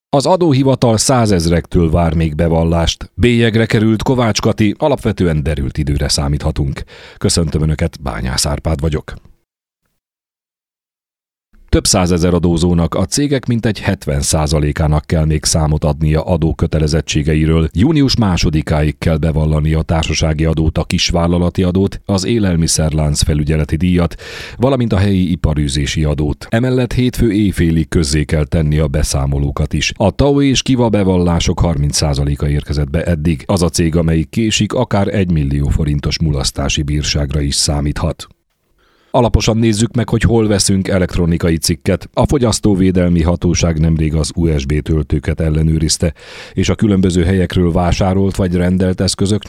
Az adóhivatal 100 000-ektől vár még bevallást. Bélyegre került Kovács Kati, alapvetően derült időre számíthatunk. Köszöntöm Önöket, Bányász Árpád vagyok. Több 100 000 adózónak, a cégek mintegy 70%-ának kell még számot adnia adókötelezettségeiről. Június 2-áig kell bevallani a társasági adót, a kisvállalati adót, az élelmiszerlánc felügyeleti díjat, valamint a helyi iparűzési adót. Emellett hétfő éjfélig közzé kell tenni a beszámolókat is. A TAO és Kiva bevallások 30%-a érkezett be eddig. Az a cég, amelyik késik, akár 1 millió forintos mulasztási bírságra is számíthat. Alaposan nézzük meg, hogy hol veszünk elektronikai cikket. A Fogyasztóvédelmi Hatóság nemrég az USB töltőket ellenőrizte, és a különböző helyekről vásárolt vagy rendelt eszközök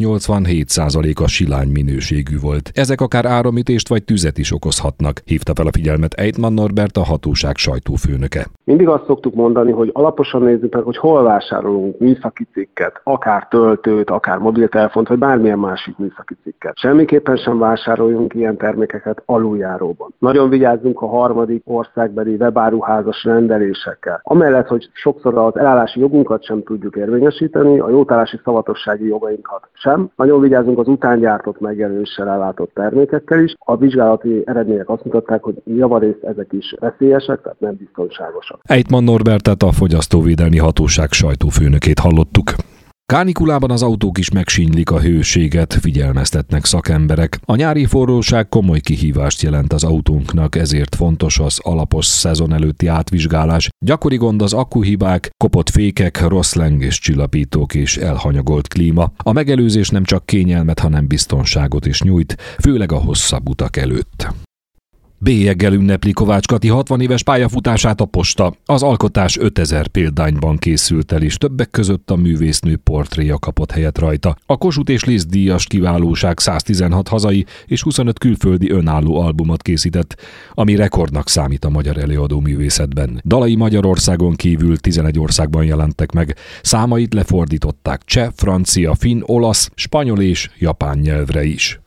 87%-a silány minőségű volt. Ezek akár áramütést vagy tüzet is okozhatnak, hívta fel a figyelmet Eitmann Norbert, a hatóság sajtófőnöke. Mindig azt szoktuk mondani, hogy alaposan nézzük meg, hogy hol vásárolunk műszaki cikket, akár töltőt, akár mobiltelefont, vagy bármilyen másik műszaki cikket. Semmiképpen sem vásároljunk ilyen termékeket aluljáróban. Nagyon vigyázzunk a harmadik országbeli webáruházas rendelésekkel. Amellett, hogy sokszor az elállási jogunkat sem tudjuk érvényesíteni, a jótállási szavatossági jogainkat sem. Nagyon vigyázzunk az utángyártott megjelöléssel ellátott termékekkel is. A vizsgálati eredmények azt mutatták, hogy javarészt ezek is veszélyesek, tehát nem biztonságosak. Eitmann Norbertet, a Fogyasztóvédelmi Hatóság sajtófőnökét hallottuk. Kánikulában az autók is megsínylik a hőséget, figyelmeztetnek szakemberek. A nyári forróság komoly kihívást jelent az autónknak, ezért fontos az alapos szezon előtti átvizsgálás. Gyakori gond az akkuhibák, kopott fékek, rossz lengéscsillapítók és elhanyagolt klíma. A megelőzés nem csak kényelmet, hanem biztonságot is nyújt, főleg a hosszabb utak előtt. Bélyeggel ünnepli Kovács Kati 60 éves pályafutását a Posta. Az alkotás 5000 példányban készült el, és többek között a művésznő portréja kapott helyet rajta. A Kossuth és Liszt díjas kiválóság 116 hazai és 25 külföldi önálló albumot készített, ami rekordnak számít a magyar előadó művészetben. Dalai Magyarországon kívül 11 országban jelentek meg. Számait lefordították cseh, francia, finn, olasz, spanyol és japán nyelvre is.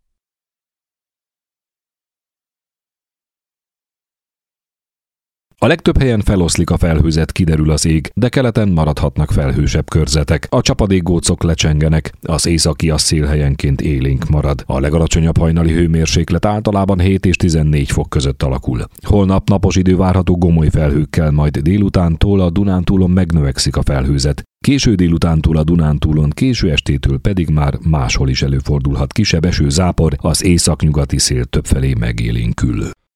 A legtöbb helyen feloszlik a felhőzet, kiderül az ég, de keleten maradhatnak felhősebb körzetek. A csapadékgócok lecsengenek, az északi szél helyenként élénk marad. A legalacsonyabb hajnali hőmérséklet általában 7 és 14 fok között alakul. Holnap napos idő várható gomoly felhőkkel, majd délutántól a Dunántúlon megnövekszik a felhőzet. Késő délutántól a Dunántúlon, késő estétől pedig már máshol is előfordulhat kisebb eső, zápor, az északnyugati szél többfelé megélénkül.